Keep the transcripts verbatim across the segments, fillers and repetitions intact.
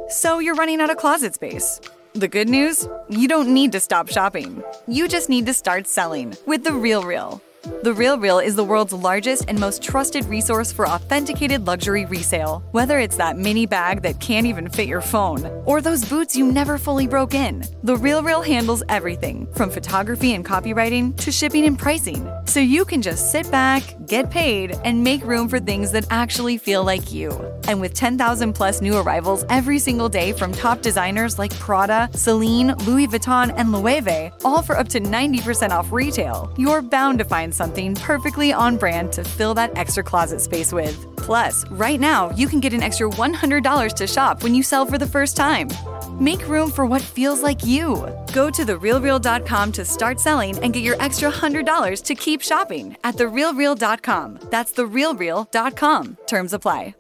So you're running out of closet space. The good news? You don't need to stop shopping. You just need to start selling with The RealReal. The RealReal is the world's largest and most trusted resource for authenticated luxury resale. Whether it's that mini bag that can't even fit your phone, or those boots you never fully broke in, The RealReal handles everything from photography and copywriting to shipping and pricing. So you can just sit back, get paid, and make room for things that actually feel like you. And with ten thousand plus new arrivals every single day from top designers like Prada, Celine, Louis Vuitton, and Loewe, all for up to ninety percent off retail, you're bound to find something perfectly on brand to fill that extra closet space with. Plus, right now, you can get an extra one hundred dollars to shop when you sell for the first time. Make room for what feels like you. Go to the real real dot com to start selling and get your extra one hundred dollars to keep shopping at the real real dot com. That's the real real dot com. Terms apply.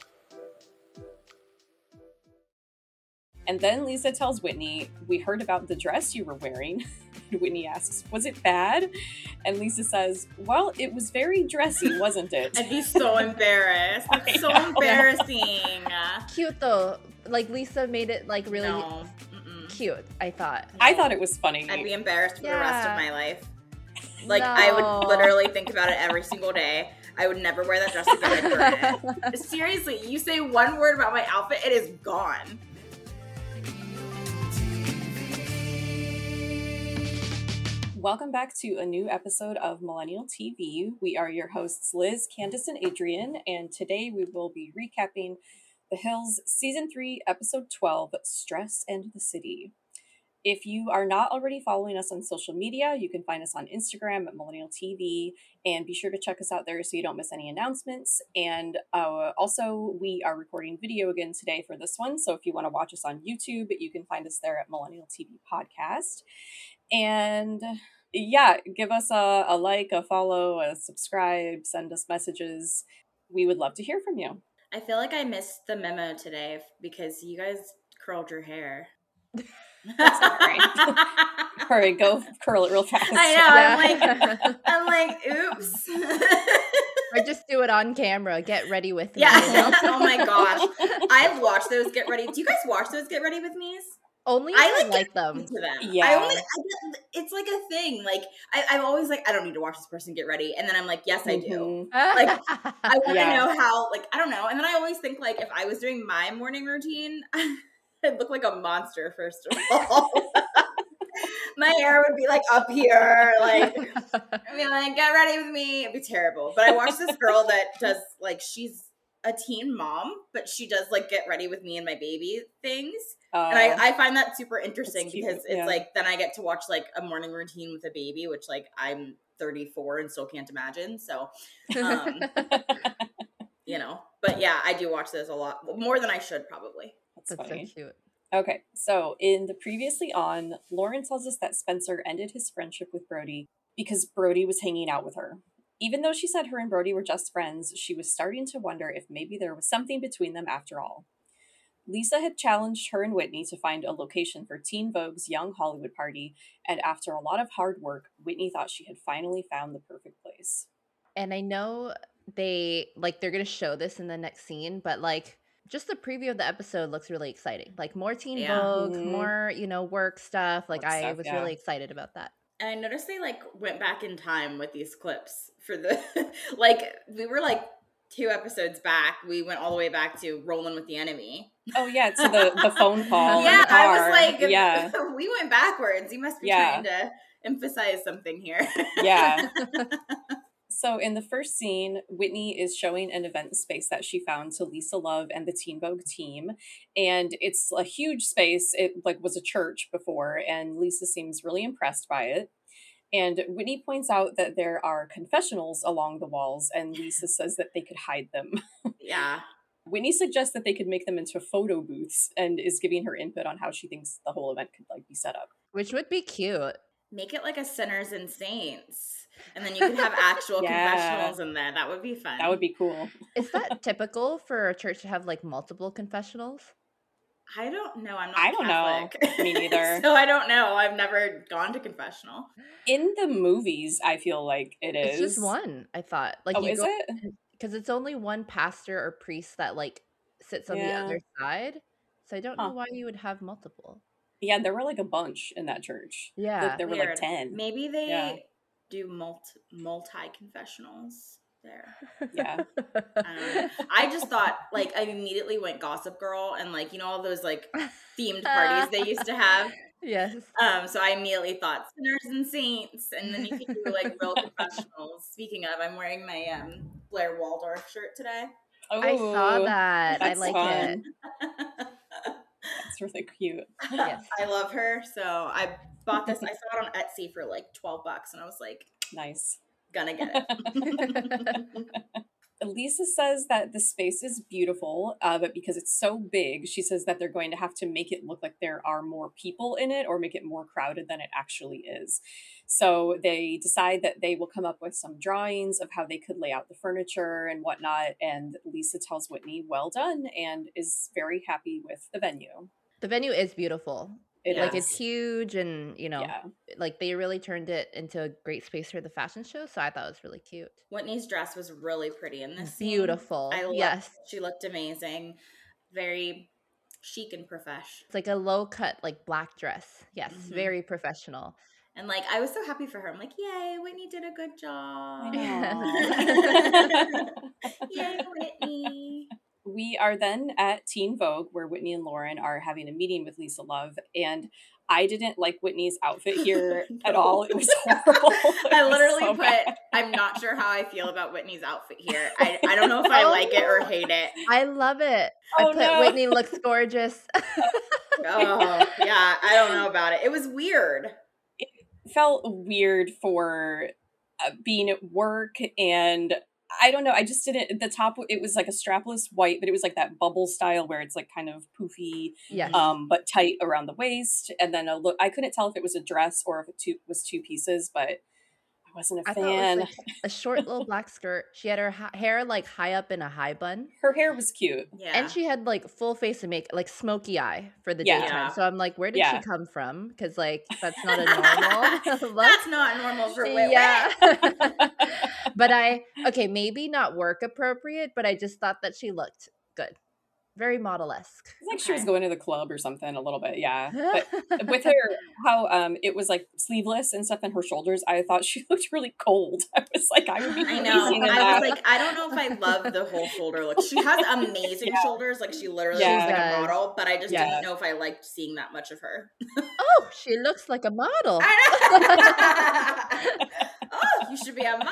And then Lisa tells Whitney, "We heard about the dress you were wearing." Whitney asks, "Was it bad?" And Lisa says, "Well, it was very dressy, wasn't it?" I'd be so embarrassed. It's so know. embarrassing. Cute though. Like Lisa made it like really No. cute, I thought. I thought it was funny. I'd be embarrassed for Yeah. the rest of my life. Like, No. I would literally think about it every single day. I would never wear that dress again. I'd burn it. Seriously, you say one word about my outfit, it is gone. Welcome back to a new episode of Millennial T V. We are your hosts, Liz, Candace, and Adrian, and today we will be recapping The Hills Season three, Episode twelve, Stress and the City. If you are not already following us on social media, you can find us on Instagram at Millennial T V, and be sure to check us out there so you don't miss any announcements. And uh, also, we are recording video again today for this one, so if you want to watch us on YouTube, you can find us there at Millennial T V Podcast. And yeah, give us a, a like, a follow, a subscribe, send us messages. We would love to hear from you. I feel like I missed the memo today because you guys curled your hair. Sorry. All right, go curl it real fast. I know. Yeah. I'm like, I'm like, oops. Or just do it on camera. Get ready with me. Yeah. You know? Oh my gosh. I've watched those Get Ready. Do you guys watch those Get Ready With Me's? Only I I like, like get them. To them. Yeah. I only, I get, it's like a thing. Like, I, I'm always like, I don't need to watch this person get ready. And then I'm like, yes, I do. Mhm. Like, I want to Yeah. know how, like, I don't know. And then I always think, like, if I was doing my morning routine, I'd look like a monster, first of all. My hair would be, like, up here. Like, I'd be like, get ready with me. It'd be terrible. But I watched this girl that does, like, she's a teen mom, but she does, like, get ready with me and my baby things. Uh, And I, I find that super interesting That's cute, because it's yeah. like, then I get to watch like a morning routine with a baby, which like I'm thirty-four and still can't imagine. So, um, you know, but yeah, I do watch those a lot more than I should probably. That's, That's so funny. cute. Okay, so in the previously on, Lauren tells us that Spencer ended his friendship with Brody because Brody was hanging out with her. Even though she said her and Brody were just friends, she was starting to wonder if maybe there was something between them after all. Lisa had challenged her and Whitney to find a location for Teen Vogue's Young Hollywood party, and after a lot of hard work, Whitney thought she had finally found the perfect place. And I know they like they're gonna show this in the next scene, but like just the preview of the episode looks really exciting. Like more Teen Yeah. Vogue, Mhm. more, you know, work stuff. Like Work I stuff, was yeah. really excited about that. And I noticed they like went back in time with these clips for the, like we were like two episodes back. We went all the way back to Rolling with the Enemy. Oh yeah, to the, the phone call. in yeah, the I was car. like, yeah, we went backwards. You must be Yeah. trying to emphasize something here. yeah. So in the first scene, Whitney is showing an event space that she found to Lisa Love and the Teen Vogue team. And it's a huge space. It like was a church before, and Lisa seems really impressed by it. And Whitney points out that there are confessionals along the walls, and Lisa says that they could hide them. Yeah. Whitney suggests that they could make them into photo booths and is giving her input on how she thinks the whole event could like be set up. Which would be cute. Make it like a Sinners and Saints. And then you could have actual Yeah. confessionals in there. That would be fun. That would be cool. Is that typical for a church to have like multiple confessionals? I don't know. I'm not I don't know. Catholic. Me neither. So I don't know. I've never gone to confessional. In the movies, I feel like it is. It's just one, I thought. Like Oh, you is go, it? because it's only one pastor or priest that like sits on Yeah. the other side. So I don't Huh. know why you would have multiple. Yeah, there were like a bunch in that church. Yeah. Like, there were like Weird. ten. Maybe they Yeah. do multi multi confessionals there. Yeah. I don't know. I just thought, like, I immediately went Gossip Girl and, like, you know, all those, like, themed parties they used to have. Yes. Um, so I immediately thought sinners and saints, and then you could do, like, real confessionals. Speaking of, I'm wearing my um, Blair Waldorf shirt today. Oh, I saw that. I that's like fun. it. That's really cute. Yes. I love her, so I bought this. I saw it on Etsy for like twelve bucks, and I was like, Nice. gonna get it. Lisa says that the space is beautiful, uh, but because it's so big, she says that they're going to have to make it look like there are more people in it or make it more crowded than it actually is. So they decide that they will come up with some drawings of how they could lay out the furniture and whatnot. And Lisa tells Whitney, well done, and is very happy with the venue. The venue is beautiful. It Like, is. it's huge, and, you know, Yeah. like, they really turned it into a great space for the fashion show, so I thought it was really cute. Whitney's dress was really pretty in this scene. Beautiful. I loved, Yes. she looked amazing. Very chic and profesh. It's like a low-cut, like, black dress. Yes, Mhm. very professional. And, like, I was so happy for her. I'm like, yay, Whitney did a good job. I Yay, Whitney. We are then at Teen Vogue, where Whitney and Lauren are having a meeting with Lisa Love, and I didn't like Whitney's outfit here No. at all. It was horrible. It I was literally so put, bad. I'm not sure how I feel about Whitney's outfit here. I, I don't know if I Oh, like it or no. hate it. I love it. Oh, I put no. Whitney looks gorgeous. Oh, yeah, I don't know about it. It was weird. Felt weird for uh, being at work, and I don't know. I just didn't. The top, it was like a strapless white, but it was like that bubble style where it's like kind of poofy, Yes. um, but tight around the waist. And then a look. I couldn't tell if it was a dress or if it two, was two pieces, but I wasn't a I thought it fan. was like a short little black skirt. She had her ha- hair like high up in a high bun. Her hair was cute. Yeah. And she had like full face of makeup, like smoky eye for the Yeah. daytime. Yeah. So I'm like, where did Yeah. she come from? Because like that's not a normal look. That's not normal for Whit Yeah. Whit. But I okay, maybe not work appropriate, but I just thought that she looked good. Very model-esque. It's like she was Okay. going to the club or something a little bit, yeah. But with her, how um it was like sleeveless and stuff, and her shoulders, I thought she looked really cold. I was like, I would be I know. freezing in I that. was like, I don't know if I love the whole shoulder look. She has amazing Yeah. shoulders. Like, she literally Yeah. looks like She a does. model, but I just Yeah. didn't know if I liked seeing that much of her. Oh, she looks like a model. I know. Oh, you should be a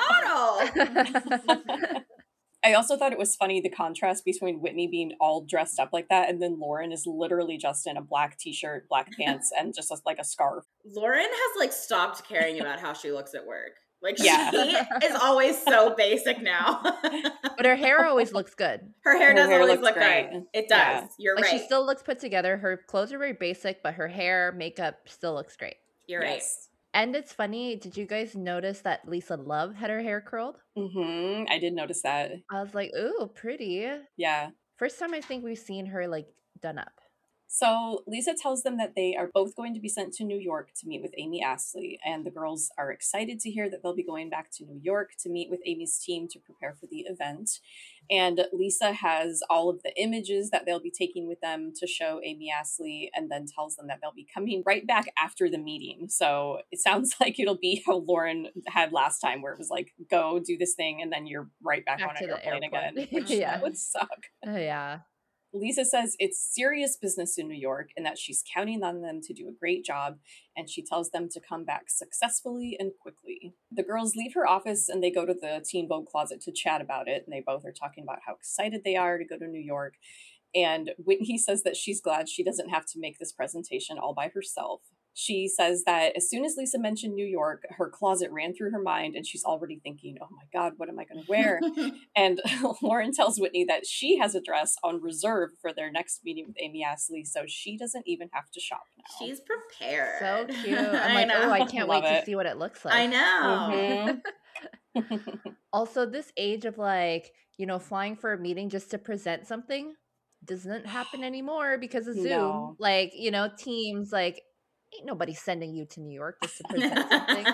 model. I also thought it was funny the contrast between Whitney being all dressed up like that, and then Lauren is literally just in a black t-shirt, black pants, and just a, like a scarf. Lauren has, like, stopped caring about how she looks at work. Like, Yeah. she is always so basic now. But her hair always looks good. Her hair Her does hair always looks look great. good. It does. Yeah. You're Like right. she still looks put together. Her clothes are very basic, but her hair, makeup still looks great. You're right. Yes. And it's funny, did you guys notice that Lisa Love had her hair curled? Mm-hmm. I did notice that. I was like, ooh, pretty. Yeah. First time I think we've seen her like done up. So Lisa tells them that they are both going to be sent to New York to meet with Amy Astley, and the girls are excited to hear that they'll be going back to New York to meet with Amy's team to prepare for the event. And Lisa has all of the images that they'll be taking with them to show Amy Astley, and then tells them that they'll be coming right back after the meeting. So it sounds like it'll be how Lauren had last time, where it was like, go do this thing, and then you're right back, Back on to an the airplane airport. again, which Yeah. would suck. Oh, yeah. Lisa says it's serious business in New York and that she's counting on them to do a great job, and she tells them to come back successfully and quickly. The girls leave her office and they go to the Teen Vogue closet to chat about it, and they both are talking about how excited they are to go to New York. And Whitney says that she's glad she doesn't have to make this presentation all by herself. She says that as soon as Lisa mentioned New York, her closet ran through her mind and she's already thinking, oh my God, what am I going to wear? And Lauren tells Whitney that she has a dress on reserve for their next meeting with Amy Astley, so she doesn't even have to shop now. She's prepared. So cute. I'm I like, oh, I know. can't Love wait it. to see what it looks like. I know. Mhm. Also, this age of like, you know, flying for a meeting just to present something doesn't happen anymore because of Zoom. No. Like, you know, Teams, like, ain't nobody sending you to New York just to present something.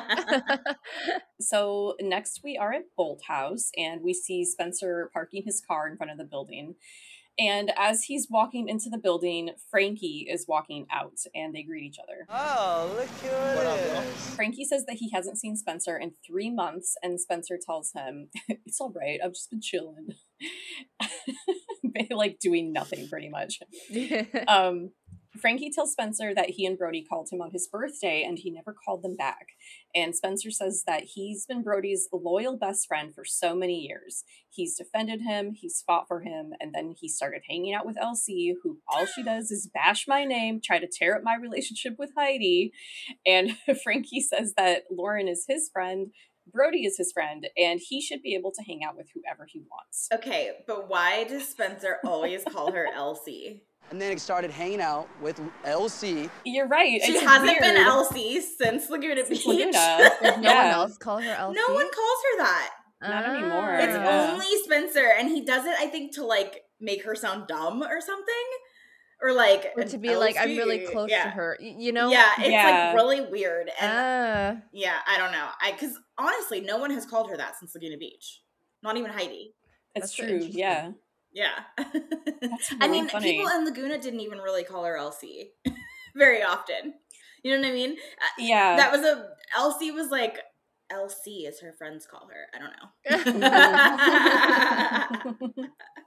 So next we are at Bolt House, and we see Spencer parking his car in front of the building. And as he's walking into the building, Frankie is walking out and they greet each other. Oh, look who it is. Frankie says that he hasn't seen Spencer in three months, and Spencer tells him, it's all right, I've just been chilling. Like doing nothing pretty much. um, Frankie tells Spencer that he and Brody called him on his birthday and he never called them back. And Spencer says that he's been Brody's loyal best friend for so many years. He's defended him, he's fought for him, and then he started hanging out with Elsie, who all she does is bash my name, try to tear up my relationship with Heidi. And Frankie says that Lauren is his friend, Brody is his friend, and he should be able to hang out with whoever he wants. Okay, but why does Spencer always call her Elsie? And then it started hanging out with Elsie. You're right. She it's hasn't weird. been Elsie since Laguna Since Beach. Laguna. Does no Yeah. one else call her Elsie? No one calls her that. Not anymore. It's Yeah. only Spencer, and he does it, I think, to like make her sound dumb or something, or like Or to be like, I'm really Elsie. close yeah. to her. y- You know? Yeah, it's Yeah. like really weird, and Ah, yeah, I don't know. I because honestly, no one has called her that since Laguna Beach. Not even Heidi. It's That's so true. interesting. Yeah. Yeah. That's I really mean, funny. people in Laguna didn't even really call her Elsie very often. You know what I mean? Uh, Yeah. That was a Elsie was like Elsie, as her friends call her. I don't know.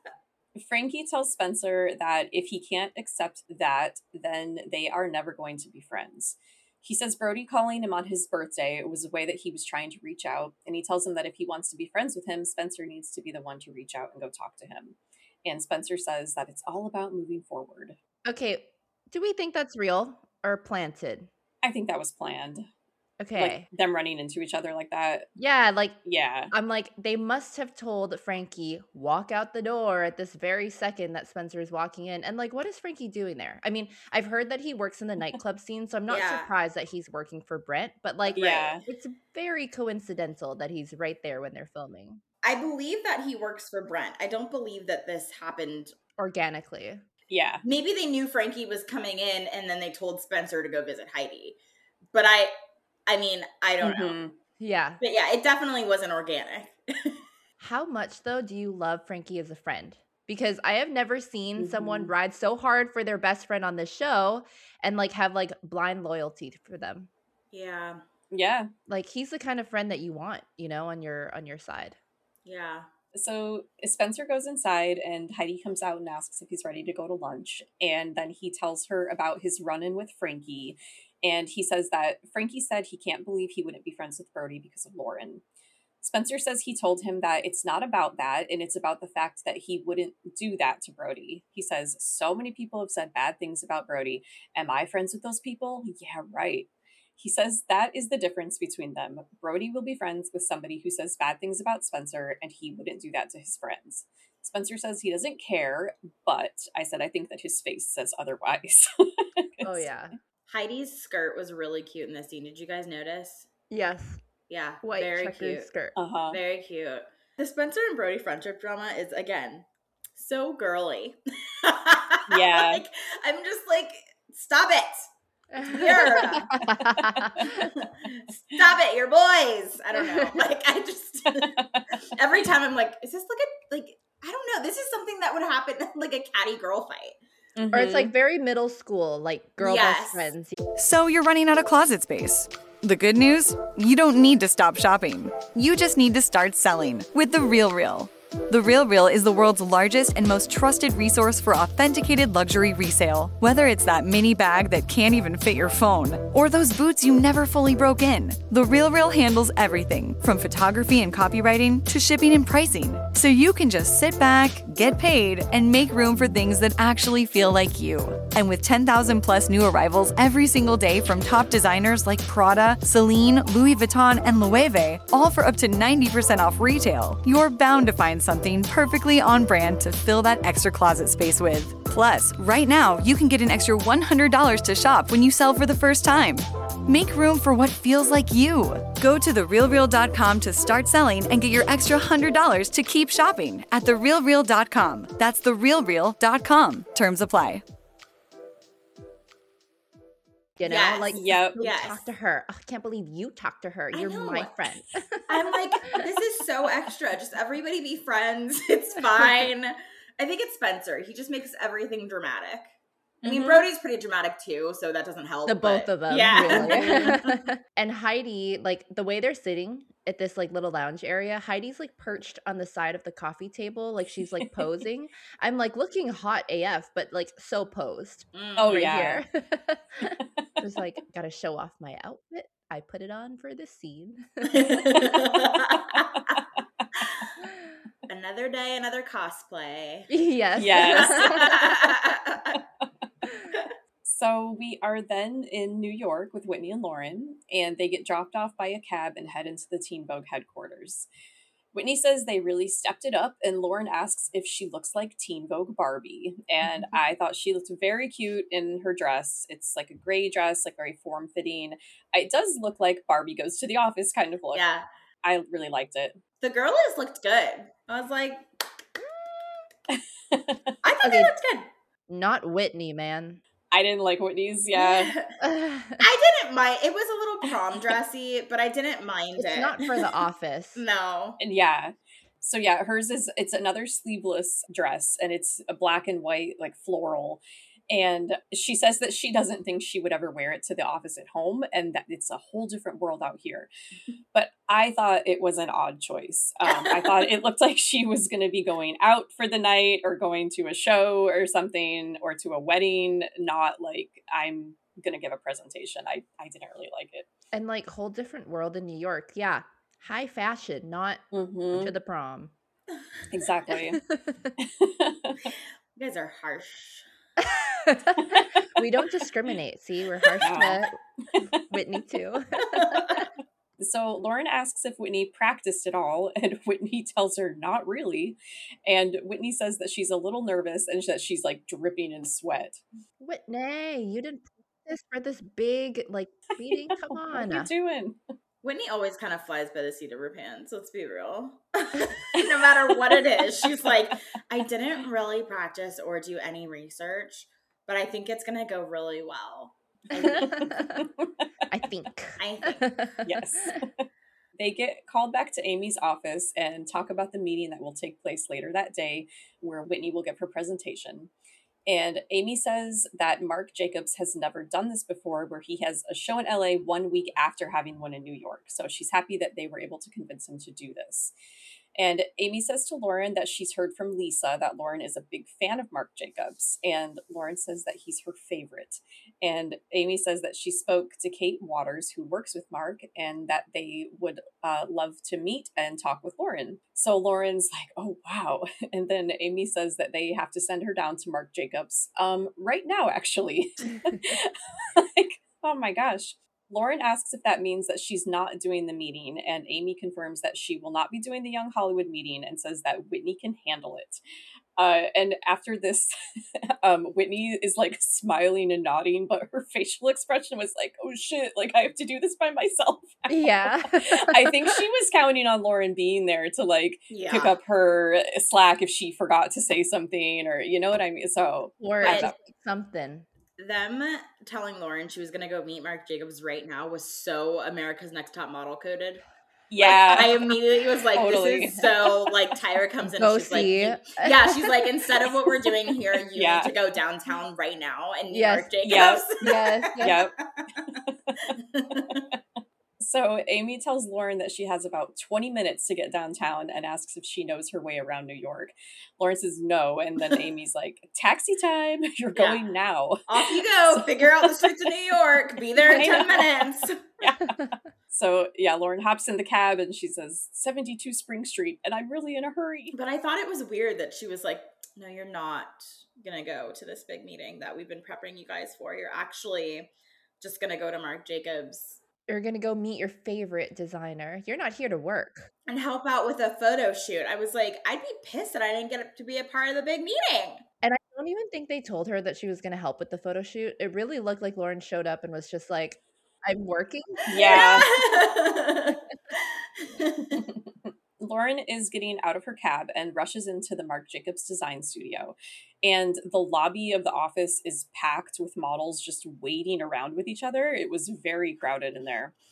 Frankie tells Spencer that if he can't accept that, then they are never going to be friends. He says Brody calling him on his birthday was a way that he was trying to reach out, and he tells him that if he wants to be friends with him, Spencer needs to be the one to reach out and go talk to him. And Spencer says that it's all about moving forward. okay. Do we think that's real or planted? I think that was planned. Okay. Like them running into each other like that. yeah, like Yeah. I'm like, they must have told Frankie, walk out the door at this very second that Spencer is walking in. And like, what is Frankie doing there? I mean, I've heard that he works in the nightclub scene, so I'm not Yeah. surprised that he's working for Brent, but like, Yeah. it's very coincidental that he's right there when they're filming I believe that he works for Brent. I don't believe that this happened. organically. Yeah. Maybe they knew Frankie was coming in and then they told Spencer to go visit Heidi. But I I mean, I don't know. Mhm. Yeah. But yeah, it definitely wasn't organic. How much, though, do you love Frankie as a friend? Because I have never seen someone Mhm. ride so hard for their best friend on this show and like have like blind loyalty for them. Yeah. Yeah. Like he's the kind of friend that you want, you know, on your on your side. Yeah. So Spencer goes inside and Heidi comes out and asks if he's ready to go to lunch. And then he tells her about his run-in with Frankie. And he says that Frankie said he can't believe he wouldn't be friends with Brody because of Lauren. Spencer says he told him that it's not about that, and it's about the fact that he wouldn't do that to Brody. He says, so many people have said bad things about Brody. Am I friends with those people? Yeah, right. He says that is the difference between them. Brody will be friends with somebody who says bad things about Spencer, and he wouldn't do that to his friends. Spencer says he doesn't care, but I said I think that his face says otherwise. Oh yeah. Heidi's skirt was really cute in this scene. Did you guys notice? Yes. Yeah. White very checkered cute. skirt. Uh-huh. Very cute. The Spencer and Brody friendship drama is, again, so girly. Yeah. Like, I'm just like, stop it. Weird. Stop it, you're boys. I don't know. Like, I just, every time I'm like, is this like a, like, I don't know. This is something that would happen in like a catty girl fight. Or it's like very middle school, like girl Yes. best friends. So you're running out of closet space. The good news? You don't need to stop shopping. You just need to start selling with The Real Real. The Real Real is the world's largest and most trusted resource for authenticated luxury resale. Whether it's that mini bag that can't even fit your phone, or those boots you never fully broke in, The Real Real handles everything from photography and copywriting to shipping and pricing. So you can just sit back, get paid, and make room for things that actually feel like you. And with ten thousand plus new arrivals every single day from top designers like Prada, Celine, Louis Vuitton, and Loewe, all for up to ninety percent off retail, you're bound to find something perfectly on brand to fill that extra closet space with. Plus, right now, you can get an extra one hundred dollars to shop when you sell for the first time. Make room for what feels like you. Go to the real real dot com to start selling and get your extra one hundred dollars to keep shopping at the real real dot com. That's the real real dot com. Terms apply. You know, Yes. like Yep. you Yes. talk to her. Oh, I can't believe you talked to her. I You're know. my friend. I'm like, this is so extra. Just everybody be friends. It's fine. I think it's Spencer. He just makes everything dramatic. I mean, Mhm. Brody's pretty dramatic too, so that doesn't help. The both but- of them, yeah. really. And Heidi, like the way they're sitting at this like little lounge area, Heidi's like perched on the side of the coffee table, like she's like posing. I'm like looking hot A F, but like so posed Mm. Oh, right yeah. here. Just like gotta show off my outfit. I put it on for this scene. Another day, another cosplay. Yes. Yes. So we are then in New York with Whitney and Lauren, and they get dropped off by a cab and head into the Teen Vogue headquarters. Whitney says they really stepped it up, and Lauren asks if she looks like Teen Vogue Barbie. And I thought she looked very cute in her dress. It's like a gray dress, like very form-fitting. It does look like Barbie Goes to the Office kind of look. Yeah. I really liked it. The girlies looked good. I was like, I thought Okay. they looked good. Not Whitney, man. I didn't like Whitney's, yeah. I didn't mind. It was a little prom dressy, but I didn't mind It's it. not for the office. No. And yeah. So yeah, hers is, it's another sleeveless dress, and it's a black and white, like floral. And she says that she doesn't think she would ever wear it to the office at home, and that it's a whole different world out here. But I thought it was an odd choice. Um, I thought it looked like she was going to be going out for the night or going to a show or something, or to a wedding, not like I'm going to give a presentation. I, I didn't really like it. And like whole different world in New York. Yeah. High fashion, not Mm-hmm. to the prom. Exactly. You guys are harsh. We don't discriminate. See, we're harsh Yeah. to Whitney too. So Lauren asks if Whitney practiced at all, and Whitney tells her not really. And Whitney says that she's a little nervous and that she's like dripping in sweat. Whitney, you didn't practice for this big like meeting. Come What on. are you doing? Whitney always kind of flies by the seat of her pants, let's be real. No matter what it is, she's like, I didn't really practice or do any research, but I think it's going to go really well. I think. I think. Yes. They get called back to Amy's office and talk about the meeting that will take place later that day, where Whitney will give her presentation. And Amy says that Marc Jacobs has never done this before, where he has a show in L A one week after having one in New York. So she's happy that they were able to convince him to do this. And Amy says to Lauren that she's heard from Lisa that Lauren is a big fan of Marc Jacobs. And Lauren says that he's her favorite. And Amy says that she spoke to Kate Waters, who works with Marc, and that they would uh, love to meet and talk with Lauren. So Lauren's like, oh, wow. And then Amy says that they have to send her down to Marc Jacobs um, right now, actually. Like, oh my gosh. Lauren asks if that means that she's not doing the meeting, and Amy confirms that she will not be doing the Young Hollywood meeting and says that Whitney can handle it. Uh, and after this, um, Whitney is like smiling and nodding, but her facial expression was like, oh shit, like I have to do this by myself. Yeah. I think she was counting on Lauren being there to like Yeah. pick up her slack if she forgot to say something, or you know what I mean? So Or I just don't- something. Them telling Lauren she was going to go meet Marc Jacobs right now was so America's Next Top Model coded. yeah. Like, I immediately was like, Totally. this is so, like, Tyra comes in Go and she's like, see. you- yeah, she's like, instead of what we're doing here, you Yeah. need to go downtown right now and meet Yes. Marc Jacobs. Yep. Yes. Yep. So Amy tells Lauren that she has about twenty minutes to get downtown and asks if she knows her way around New York. Lauren says no, and then Amy's like, taxi time, you're Yeah. going now. Off you go. Figure out the streets of New York. Be there in I ten know. minutes. So yeah, Lauren hops in the cab and she says, seventy-two Spring Street, and I'm really in a hurry. But I thought it was weird that she was like, no, you're not going to go to this big meeting that we've been prepping you guys for. You're actually just going to go to Marc Jacobs You're going to go meet your favorite designer. You're not here to work. and help out with a photo shoot. I was like, I'd be pissed that I didn't get to be a part of the big meeting. And I don't even think they told her that she was going to help with the photo shoot. It really looked like Lauren showed up and was just like, I'm working. Yeah. Lauren is getting out of her cab and rushes into the Marc Jacobs design studio. And the lobby of the office is packed with models just waiting around with each other. It was very crowded in there.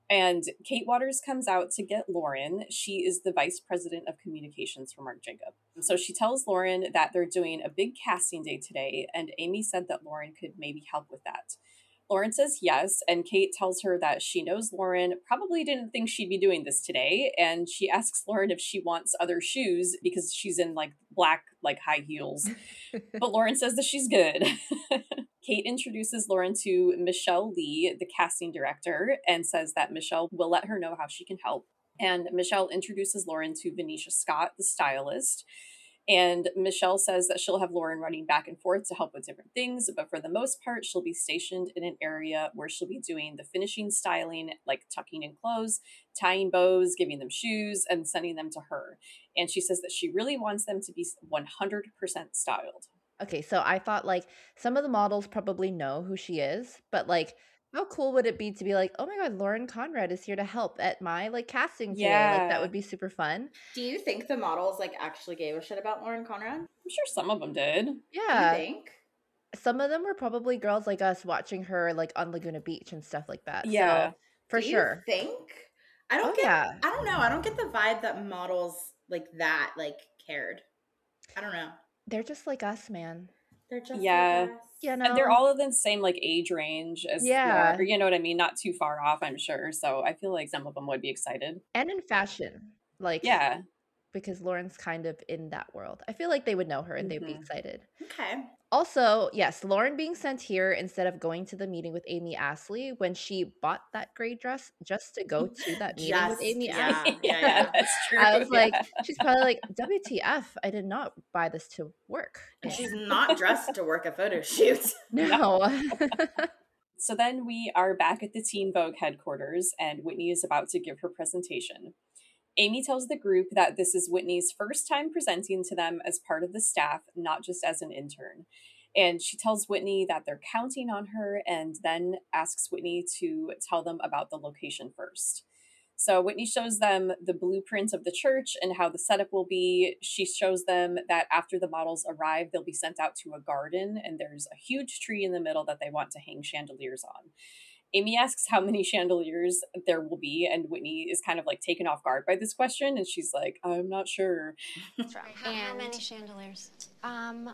And Kate Waters comes out to get Lauren. She is the vice president of communications for Marc Jacob. So she tells Lauren that they're doing a big casting day today, and Amy said that Lauren could maybe help with that. Lauren says yes, and Kate tells her that she knows Lauren probably didn't think she'd be doing this today, and she asks Lauren if she wants other shoes because she's in like black, like high heels. But Lauren says that she's good. Kate introduces Lauren to Michelle Lee, the casting director, and says that Michelle will let her know how she can help. And Michelle introduces Lauren to Venetia Scott, the stylist. And Michelle says that she'll have Lauren running back and forth to help with different things, but for the most part, she'll be stationed in an area where she'll be doing the finishing styling, like tucking in clothes, tying bows, giving them shoes, and sending them to her. And she says that she really wants them to be one hundred percent styled. Okay, so I thought like some of the models probably know who she is, but like how cool would it be to be like, oh my God, Lauren Conrad is here to help at my like casting today. Like that Yeah. would be super fun. Do you think the models like actually gave a shit about Lauren Conrad? I'm sure some of them did. Do Yeah. you think? Some of them were probably girls like us watching her like on Laguna Beach and stuff like that. Yeah. So for Do you sure. think? I don't Oh get. yeah. I don't know. I don't get the vibe that models like that like cared. I don't know. They're just like us, man. They're just Yeah. like us. You know? And they're all of the same like age range as Yeah. Lauren, you know what I mean? Not too far off, I'm sure. So I feel like some of them would be excited. and in fashion. Like Yeah. because Lauren's kind of in that world. I feel like they would know her and they'd be Mhm. excited. Okay. Also, yes, Lauren being sent here instead of going to the meeting with Amy Astley when she bought that gray dress just to go to that meeting with Just- Amy yeah. Astley. yeah, yeah. That's true. I was like, yeah. she's probably like, W T F, I did not buy this to work. And she's not dressed to work a photo shoot. No. So then we are back at the Teen Vogue headquarters, and Whitney is about to give her presentation. Amy tells the group that this is Whitney's first time presenting to them as part of the staff, not just as an intern. And she tells Whitney that they're counting on her, and then asks Whitney to tell them about the location first. So Whitney shows them the blueprint of the church and how the setup will be. She shows them that after the models arrive, they'll be sent out to a garden, and there's a huge tree in the middle that they want to hang chandeliers on. Amy asks how many chandeliers there will be, and Whitney is kind of like taken off guard by this question, and she's like, I'm not sure. How, how And- many chandeliers? Um,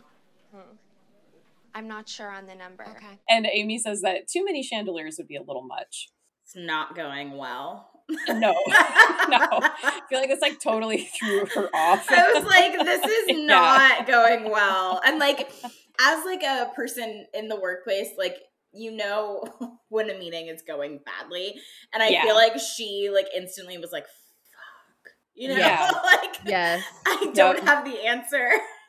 I'm not sure on the number. okay. And Amy says that too many chandeliers would be a little much. It's not going well. No, no. I feel like it's like totally threw her off. I was like, this is Yeah. not going well. And like, as like a person in the workplace, like, you know when a meeting is going badly. And I Yeah. feel like she like instantly was like, fuck. You know? Yeah. like Yes. I don't Yep. have the answer.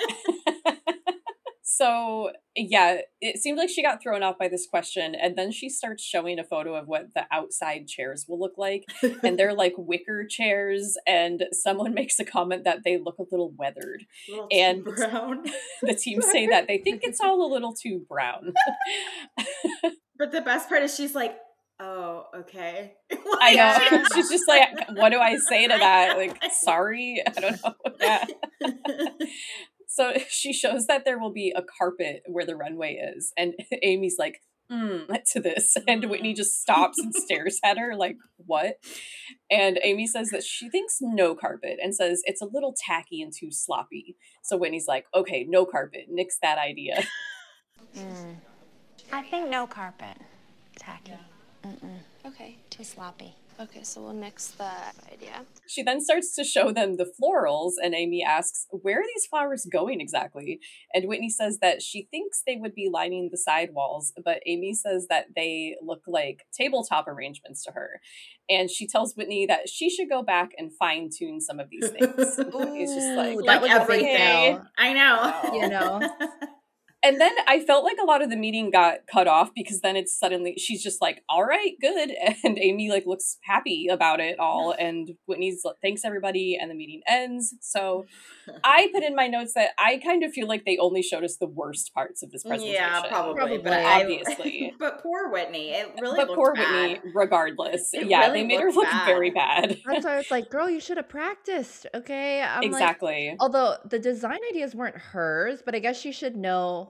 So, yeah, it seemed like she got thrown off by this question, and then she starts showing a photo of what the outside chairs will look like, and they're like wicker chairs, and someone makes a comment that they look a little weathered. Little And- brown. The team say that they think it's all a little too brown. But the best part is she's like, oh, okay. I Like, know. She's just like, what do I say to that? Like, sorry? I don't know. Yeah. So she shows that there will be a carpet where the runway is. And Amy's like, mm, to this. And Whitney just stops and stares at her like, what? And Amy says that she thinks no carpet and says it's a little tacky and too sloppy. So Whitney's like, okay, no carpet. Nix that idea. Mm. I think no carpet. Tacky. Mm-mm. Okay. Too sloppy. Okay, so we'll nix the idea. She then starts to show them the florals, and Amy asks, where are these flowers going exactly? And Whitney says that she thinks they would be lining the side walls, but Amy says that they look like tabletop arrangements to her. And she tells Whitney that she should go back and fine tune some of these things. It's just like, Ooh, like that was a big everything. fail. I know. You know? And then I felt like a lot of the meeting got cut off because then it's suddenly, she's just like, all right, good. And Amy like looks happy about it all. And Whitney's like, thanks everybody. And the meeting ends. So I put in my notes that I kind of feel like they only showed us the worst parts of this presentation. Yeah, probably. Probably. But I- Obviously. but poor Whitney. It really But looked poor bad. Whitney, regardless. It yeah, really they made her looked look bad. very bad. That's why I was like, girl, you should have practiced. Okay. I'm like, Exactly. although the design ideas weren't hers, but I guess she should know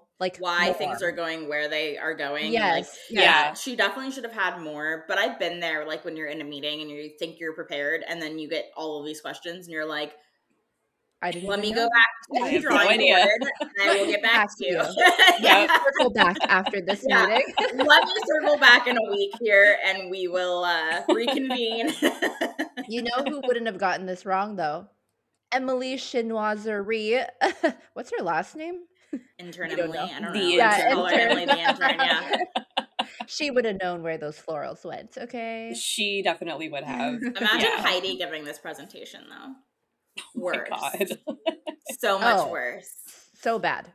like why more. things are going where they are going. Yes, Like, yeah. yeah, she definitely should have had more. But I've been there, like when you're in a meeting and you think you're prepared, and then you get all of these questions, and you're like, I didn't "Let even me know. go back I to have the no drawing idea. board, and I will get back Back to to you." you. Yeah. Circle back after this Yeah. meeting. Let me circle back in a week here, and we will uh, reconvene. You know who wouldn't have gotten this wrong though? Emily Chinoiserie. What's her last name? Intern You don't Emily, know. I don't The know. intern. Just call her Yeah, Emily the intern. Yeah. She would have known where those florals went, okay? She definitely would have. Imagine Yeah. Heidi giving this presentation though. Oh my Worse. God. So much Oh. worse. So bad.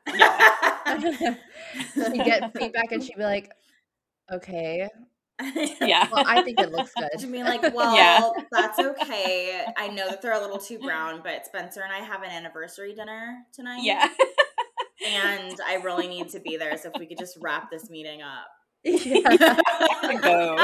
She'd get feedback and she'd be like, okay. Yeah. Well, I think it looks good. She'd be like, well, Yeah. that's okay. I know that they're a little too brown, but Spencer and I have an anniversary dinner tonight. Yeah. And I really need to be there. So if we could just wrap this meeting up. Yeah. Go.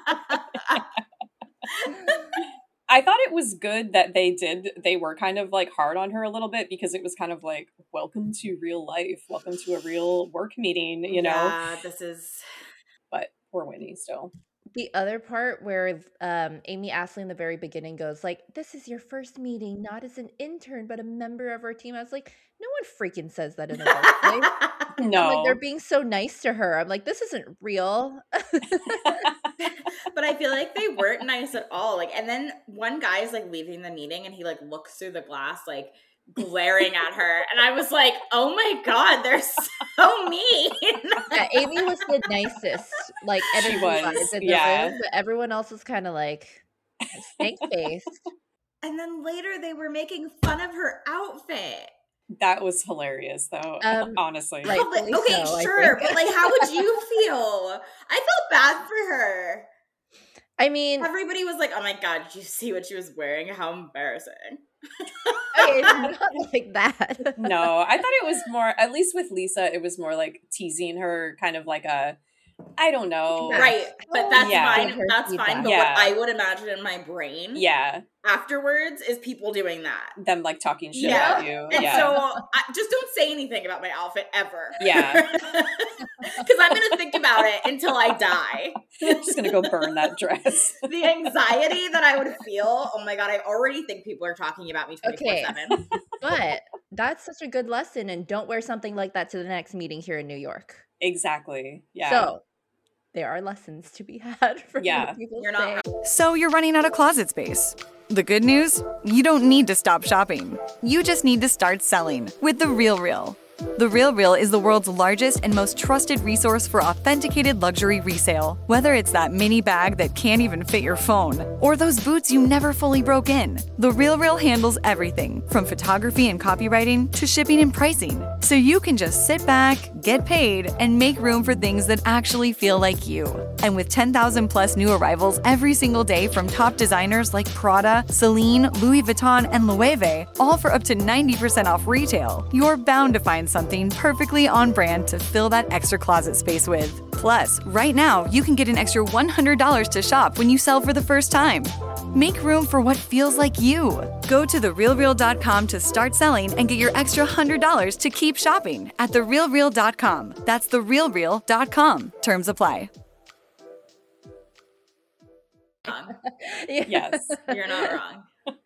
I thought it was good that they did, they were kind of like hard on her a little bit because it was kind of like, welcome to real life. Welcome to a real work meeting, you know? Yeah, this is. But poor Winnie still. The other part where um, Amy Astley in the very beginning goes like, this is your first meeting, not as an intern, but a member of our team. I was like, no one freaking says that in the workplace. No. I'm like, they're being so nice to her. I'm like, this isn't real. But I feel like they weren't nice at all. Like, and then one guy is like leaving the meeting and he like looks through the glass, like glaring at her. And I was like, oh my God, they're so mean. Yeah, Amy was the nicest, like, She energy was, wise in the yeah. room, but everyone else was kind of like snake faced. And then later they were making fun of her outfit. That was hilarious, though, Um, honestly. right. Oh, but, Rightfully okay, so, I sure. think. But like, how would you feel? I felt bad for her. I mean, Everybody was like, oh my God, did you see what she was wearing? How embarrassing. okay, it's not like that. No, I thought it was more, at least with Lisa, it was more like teasing her, kind of like a, I don't know. Yeah. Right. But that's Yeah. fine. Give her That's feedback. fine. But Yeah. what I would imagine in my brain Yeah. afterwards is people doing that. Them like talking shit Yeah. about you. And Yeah. so I, just don't say anything about my outfit ever. Yeah. Because I'm going to think about it until I die. Just gonna go burn that dress. The anxiety that I would feel. Oh my God, I already think people are talking about me twenty-four seven. But that's such a good lesson, and don't wear something like that to the next meeting here in New York. Exactly. Yeah. So there are lessons to be had from Yeah. what people You're say. not wrong. So you're running out of closet space. The good news? You don't need to stop shopping. You just need to start selling with The Real Real. The Real Real is the world's largest and most trusted resource for authenticated luxury resale. Whether it's that mini bag that can't even fit your phone, or those boots you never fully broke in, The Real Real handles everything from photography and copywriting to shipping and pricing. So you can just sit back, get paid, and make room for things that actually feel like you. And with ten thousand plus new arrivals every single day from top designers like Prada, Celine, Louis Vuitton, and Loewe, all for up to ninety percent off retail, you're bound to find something perfectly on brand to fill that extra closet space with. Plus, right now, you can get an extra one hundred dollars to shop when you sell for the first time. Make room for what feels like you. Go to the real real dot com to start selling and get your extra one hundred dollars to keep shopping at the real real dot com. That's the real real dot com. Terms apply. wrong. Yeah. Yes. You're not wrong.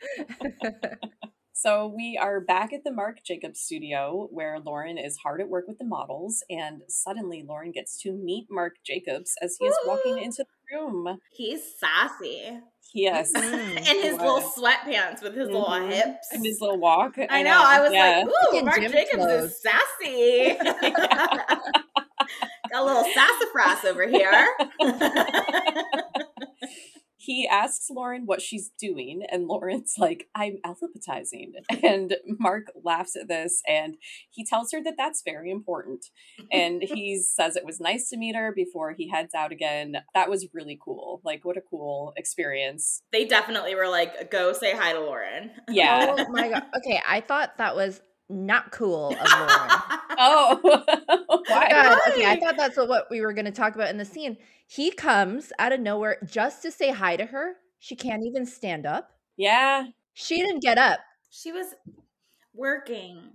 So we are back at the Marc Jacobs studio where Lauren is hard at work with the models, and suddenly Lauren gets to meet Marc Jacobs as he is walking Woo! into the room. He's sassy. Yes. Mm. In his He little was. sweatpants with his little Mhm. hips. And his little walk. I know. I was yeah. like, ooh, In Marc gym Jacobs clothes. is sassy. Got a little sassafras over here. He asks Lauren what she's doing, and Lauren's like, I'm alphabetizing. And Marc laughs at this, and he tells her that that's very important. And he says it was nice to meet her before he heads out again. That was really cool. Like, what a cool experience. They definitely were like, go say hi to Lauren. Yeah. Oh my god. Okay, I thought that was not cool of Lauren. Oh, Oh why? god. Okay, I thought that's what, what we were going to talk about in the scene. He comes out of nowhere just to say hi to her. She can't even stand up. Yeah. She didn't get up. She was working.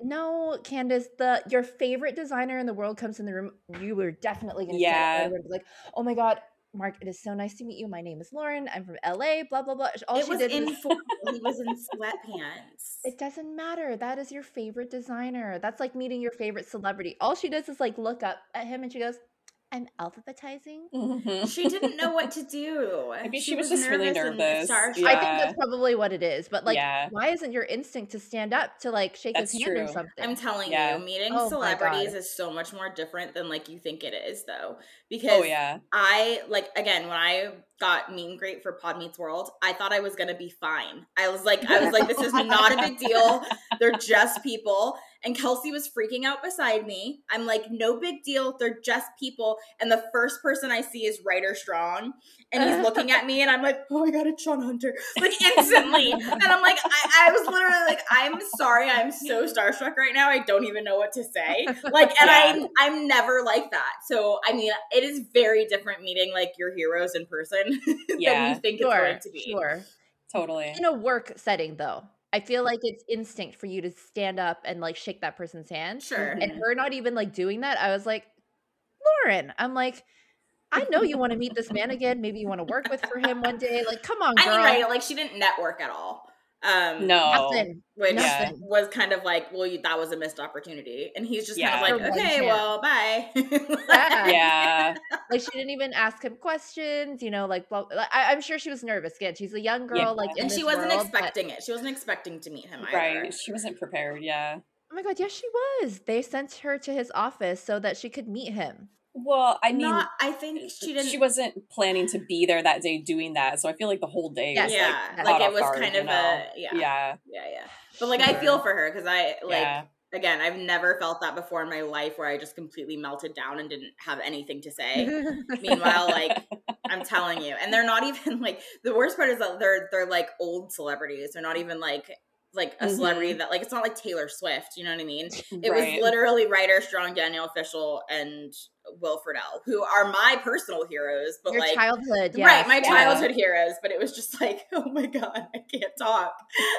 No, Candace, the your favorite designer in the world comes in the room. You were definitely going to Yeah. stand up and be like, "Oh my God, Mark, it is so nice to meet you. My name is Lauren. I'm from L A, blah, blah, blah." All It she was did was, informal. He was in sweatpants. it doesn't matter. That is your favorite designer. That's like meeting your favorite celebrity. All she does is like look up at him and she goes, "I'm alphabetizing." Mhm. She didn't know what to do. Maybe she was just really and nervous. starstruck. I think Yeah. that's probably what it is. But like, Yeah. why isn't your instinct to stand up to like shake That's his hand or true. something? I'm telling Yeah. you, meeting Oh my celebrities God. is so much more different than like you think it is, though. Oh, Because yeah. I like again when I got meet and greet for Pod Meets World, I thought I was gonna be fine. I was like, I was like, this is not a big deal. They're just people. And Kelsey was freaking out beside me. I'm like, no big deal. They're just people. And the first person I see is Ryder Strong, and he's looking at me, and I'm like, oh my God, it's Sean Hunter, like instantly. And I'm like, I, I was literally like, I'm sorry, I'm so starstruck right now. I don't even know what to say. Like, and Yeah. I'm I'm never like that. So I mean, it is very different meeting like your heroes in person Yeah. than you think Sure, it's going to be. sure. Totally. In a work setting, though, I feel like it's instinct for you to stand up and like shake that person's hand. Sure. And her not even like doing that, I was like, Lauren, I'm like, I know you want to meet this man again. Maybe you want to work with for him one day. Like, come on, I girl. mean, right? Like she didn't network at all. Um, No. Nothing. which Nothing. was kind of like, well, you, that was a missed opportunity. And he's just Yeah. kind For of like, one okay, chance. well, bye. Yeah. Yeah. Like, she didn't even ask him questions, you know, like, well, like, I, I'm sure she was nervous. Again, she's a young girl, Yeah. like, in And this she wasn't world, but- expecting it. She wasn't expecting to meet him either. Right. She wasn't prepared. Yeah. oh my God, yes, she was. They sent her to his office so that she could meet him. Well, I mean, Not, I think she didn't. she wasn't planning to be there that day doing that. So I feel like the whole day Yes. was Yeah, like, like caught it off was guard, kind you of know? a yeah, Yeah. yeah, yeah. But like I feel Sure. for her because I like Yeah. again, I've never felt that before in my life where I just completely melted down and didn't have anything to say. Meanwhile, like I'm telling you, and they're not even like the worst part is that they're they're like old celebrities. They're not even like like a celebrity Mhm. that like it's not like Taylor Swift. You know what I mean? It Right. was literally Ryder Strong, Danielle Fishel, and Will Friedle, who are my personal heroes. But Your like childhood, yes. right, my Yeah. childhood heroes. But it was just like, oh my God, I can't talk.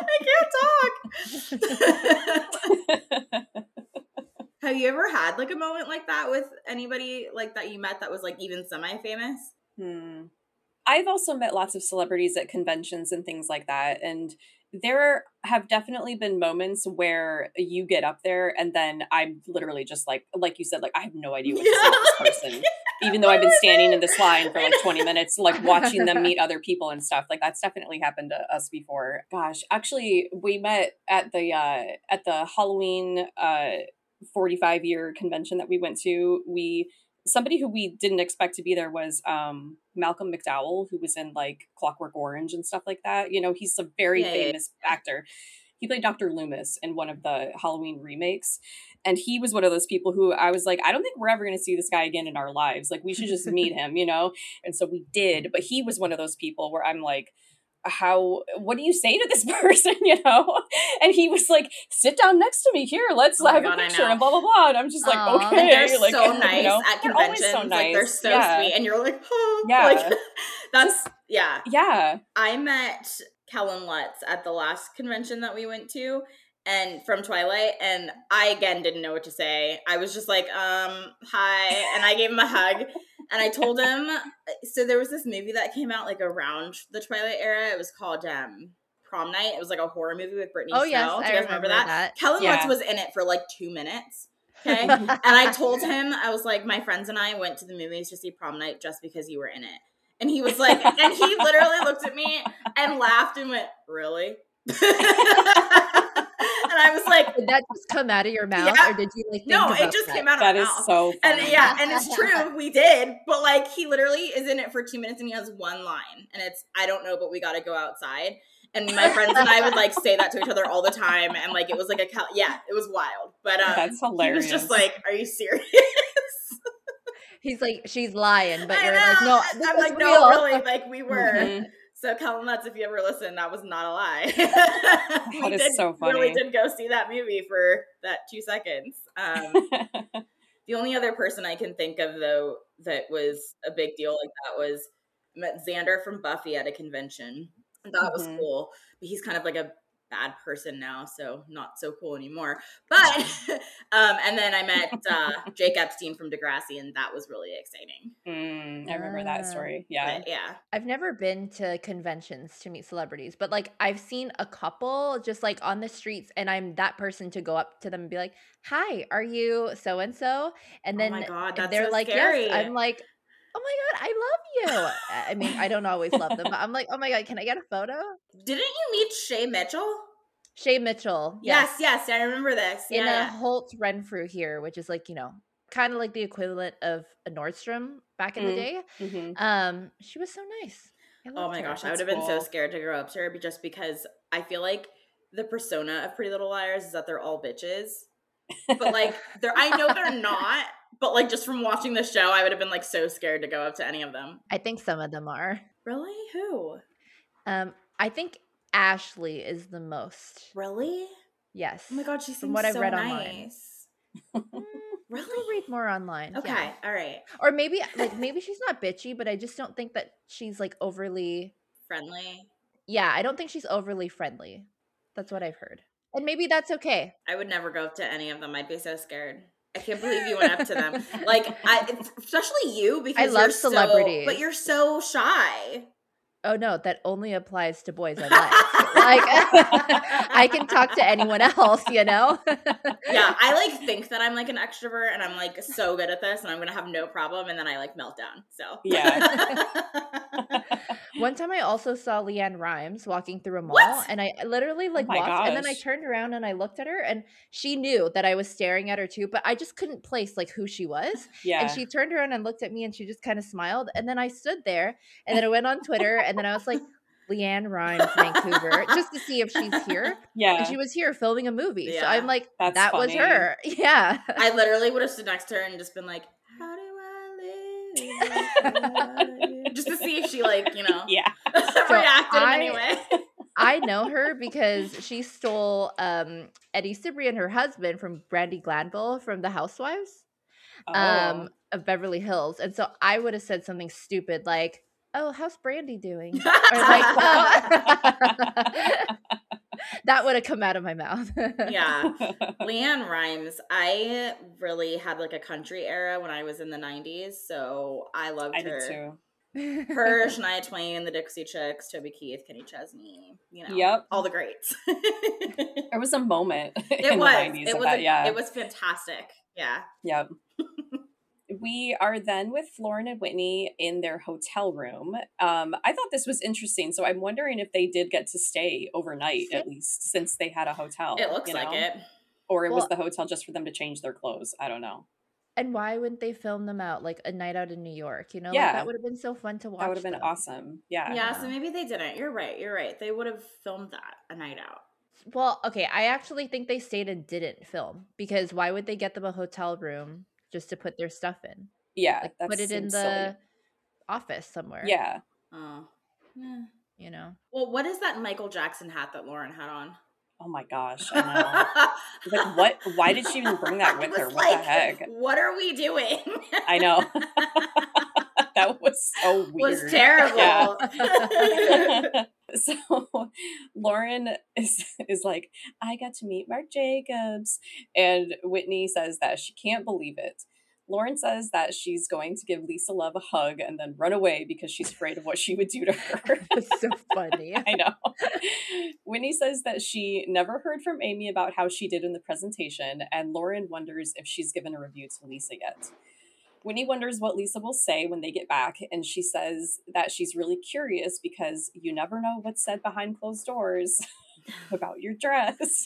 I can't talk. Have you ever had like a moment like that with anybody like that you met that was like even semi-famous? Hmm. I've also met lots of celebrities at conventions and things like that. And there have definitely been moments where you get up there and then I'm literally just like, like you said, like, I have no idea what to say to this person. Even though I've been standing in this line for like twenty minutes, like watching them meet other people and stuff. Like that's definitely happened to us before. Gosh, actually we met at the, uh, at the Halloween, uh, forty-five year convention that we went to. We, somebody who we didn't expect to be there was um, Malcolm McDowell, who was in like Clockwork Orange and stuff like that. You know, he's a very Yeah, yeah, famous actor. He played Doctor Loomis in one of the Halloween remakes. And he was one of those people who I was like, I don't think we're ever going to see this guy again in our lives. Like, we should just meet him, you know? And so we did. But he was one of those people where I'm like, how, what do you say to this person, you know? And he was like, sit down next to me here. Let's Oh my have God, a I picture know. and blah, blah, blah. And I'm just like, Aw. okay. And they're like, so you nice know, at they're always conventions. so Like they're nice. so Yeah. sweet. And you're like, oh, Yeah. like that's, yeah. Yeah. I met Kellen Lutz at the last convention that we went to and from Twilight. And I, again, didn't know what to say. I was just like, um, hi. And I gave him a hug. And I told him, so there was this movie that came out like around the Twilight era. It was called um, Prom Night. It was like a horror movie with Brittany Oh, Snow. yes, Do you I guys remember, remember that? that. Kellen Yeah. Lutz was in it for like two minutes. Okay. And I told him, I was like, my friends and I went to the movies to see Prom Night just because you were in it. And he was like, and he literally looked at me and laughed and went, really? And I was like, Did that just come out of your mouth, Yeah. or did you like think no, about it just that? came out of That my is mouth. so funny. And yeah, and it's true, we did. But like, he literally is in it for two minutes and he has one line. And it's, I don't know, but we got to go outside. And my friends and I would like say that to each other all the time. And like, it was like a, cal- yeah, it was wild. But um, That's he hilarious. was just like, are you serious? He's like, she's lying, but I you're know. like, no, this I'm is like, real. no, really, like we were. Mhm. So Kellen Lutz, if you ever listen, that was not a lie. we That is did, so really funny. did go see that movie for that two seconds. Um, the only other person I can think of, though, that was a big deal like that was I met Xander from Buffy at a convention. That was Mhm. cool. But he's kind of like a bad person now, so not so cool anymore. But um, and then I met uh, Jake Epstein from Degrassi, and that was really exciting. Mm, I remember that Ah. story. Yeah. But, yeah. I've never been to conventions to meet celebrities, but like I've seen a couple just like on the streets, and I'm that person to go up to them and be like, "Hi, are you so and so?" And Oh then my God, if that's they're so like, scary. "Yes," I'm like, "Oh my God, I love you." I mean, I don't always love them, but I'm like, "Oh my God, can I get a photo?" Didn't you meet Shay Mitchell? Shay Mitchell, Yes, yes, yes, I remember this. in Yeah, a yeah. Holt Renfrew here, which is like, you know, kind of like the equivalent of a Nordstrom back in the Mm. day. Mhm. Um, she was so nice. I Oh loved my her. gosh, I That's would have been so cool. scared to go up to her just because I feel like the persona of Pretty Little Liars is that they're all bitches. But like they're I know they're not, but like just from watching the show, I would have been like so scared to go up to any of them. I think some of them are. Really? Who? Um, I think Ashley is the most. Really? Yes. Oh my god, she From seems what I've so read online. nice. Mm, Really? I'll read more online. Okay, yeah. all right. Or maybe like maybe she's not bitchy, but I just don't think that she's like overly. Friendly. Yeah, I don't think she's overly friendly. That's what I've heard, and maybe that's okay. I would never go up to any of them. I'd be so scared. I can't believe you went up to them. Like, I, especially you because I love you're so- celebrities. but you're so shy. Oh no, that only applies to boys I like. Like I can talk to anyone else, you know? Yeah, I like think that I'm like an extrovert and I'm like so good at this and I'm gonna have no problem, and then I like melt down. So Yeah. One time I also saw Leanne Rimes walking through a mall, What? and I literally like my walked, and then I gosh. turned around and I looked at her, and she knew that I was staring at her too, but I just couldn't place like who she was. Yeah. And she turned around and looked at me, and she just kind of smiled, and then I stood there, and then I went on Twitter, and then I was like, Leanne Rimes, Vancouver, just to see if she's here. Yeah. And she was here filming a movie. So Yeah. I'm like, That's that was funny. her. Yeah. I literally would have stood next to her and just been like, how do I live? Just to see if she like, you know, Yeah. reacted I- in any way. I know her because she stole um, Eddie Cibrian and her husband from Brandy Glanville from The Housewives Oh. um, of Beverly Hills. And so I would have said something stupid like, oh, how's Brandy doing? Or like, oh. That would have come out of my mouth. Yeah. Leanne Rimes, I really had like a country era when I was in the nineties, so I loved I her. did too. Her, Shania Twain, the Dixie Chicks, Toby Keith, Kenny Chesney, you know, Yep. all the greats. There was a moment It in was. the nineties It of was. that, a- yeah. It was fantastic. Yeah. Yep. We are then with Lauren and Whitney in their hotel room. Um, I thought this was interesting, so I'm wondering if they did get to stay overnight at least, since they had a hotel. It looks you like know? it. Or it was Well- the hotel just for them to change their clothes. I don't know. And why wouldn't they film them out like a night out in New York? You know, Yeah. like, that would have been so fun to watch. That would have been them. awesome. Yeah. Yeah, so maybe they didn't. You're right. You're right. They would have filmed that a night out. Well, okay, I actually think they stayed and didn't film because why would they get them a hotel room just to put their stuff in? Yeah. Like that put it in seems the silly. office somewhere. Yeah. Oh. Yeah. You know. Well, what is that Michael Jackson hat that Lauren had on? Oh my gosh. I know. Like, what? Why did she even bring that with I her? was What like, the heck? What are we doing? I know. That was so weird. Was terrible. Yeah. So Lauren is is like, I got to meet Marc Jacobs, and Whitney says that she can't believe it. Lauren says that she's going to give Lisa Love a hug and then run away because she's afraid of what she would do to her. It's so funny. I know. Whitney says that she never heard from Amy about how she did in the presentation, and Lauren wonders if she's given a review to Lisa yet. Whitney wonders what Lisa will say when they get back, and she says that she's really curious because you never know what's said behind closed doors about your dress.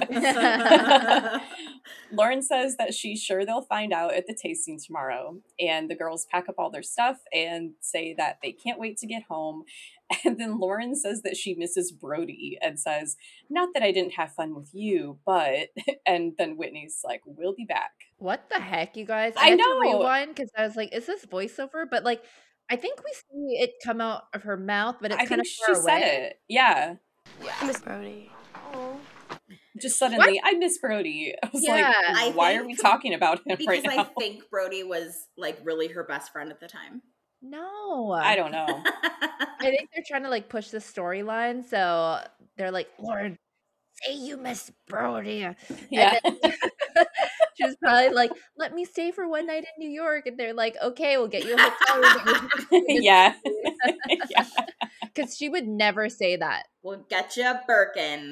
Lauren says that she's sure they'll find out at the tasting tomorrow, and the girls pack up all their stuff and say that they can't wait to get home. And then Lauren says that she misses Brody and says, not that I didn't have fun with you, but, and then Whitney's like, we'll be back. What the heck, you guys? I had know. to rewind because I was like, is this voiceover? But like, I think we see it come out of her mouth, but it's I kind think of far she away. said it. Yeah. Miss Brody. Oh. Just suddenly, I miss Brody. I was Yeah. I like, why are think- we talking about him Because right now? I think Brody was like really her best friend at the time. No, I don't know. I think they're trying to like push the storyline, so they're like, Lauren, say you miss Brody. Yeah. And then she was probably like, let me stay for one night in New York. And they're like, okay, we'll get you a hotel room. Yeah. Yeah. Because she would never say that. We'll get you a Birkin.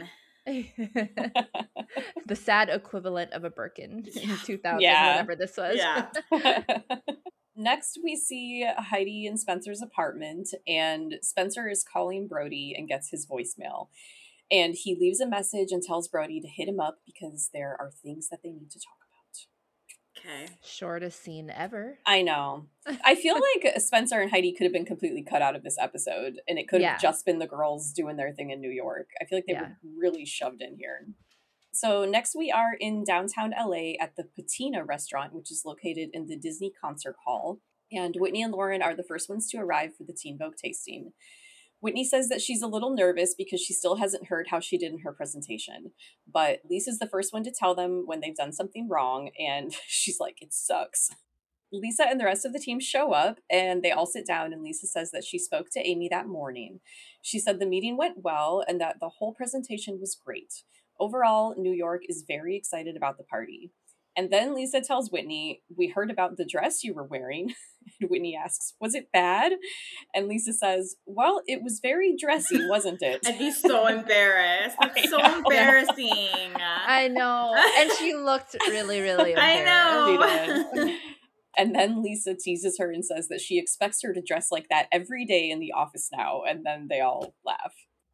The sad equivalent of a Birkin in two thousand, Yeah. whatever this was. Yeah. Next, we see Heidi in Spencer's apartment, and Spencer is calling Brody and gets his voicemail. And he leaves a message and tells Brody to hit him up because there are things that they need to talk about. Okay. Shortest scene ever. I know. I feel like Spencer and Heidi could have been completely cut out of this episode, and it could have Yeah. just been the girls doing their thing in New York. I feel like they Yeah. were really shoved in here. So next we are in downtown L A at the Patina restaurant, which is located in the Disney Concert Hall. And Whitney and Lauren are the first ones to arrive for the Teen Vogue tasting. Whitney says that she's a little nervous because she still hasn't heard how she did in her presentation. But Lisa's the first one to tell them when they've done something wrong, and she's like, it sucks. Lisa and the rest of the team show up, and they all sit down, and Lisa says that she spoke to Amy that morning. She said the meeting went well and that the whole presentation was great. Overall, New York is very excited about the party. And then Lisa tells Whitney, we heard about the dress you were wearing. And Whitney asks, was it bad? And Lisa says, well, it was very dressy, wasn't it? I'd be so embarrassed. I It's so know. embarrassing. I know. And she looked really, really I embarrassed. know. She did. And then Lisa teases her and says that she expects her to dress like that every day in the office now. And then they all laugh.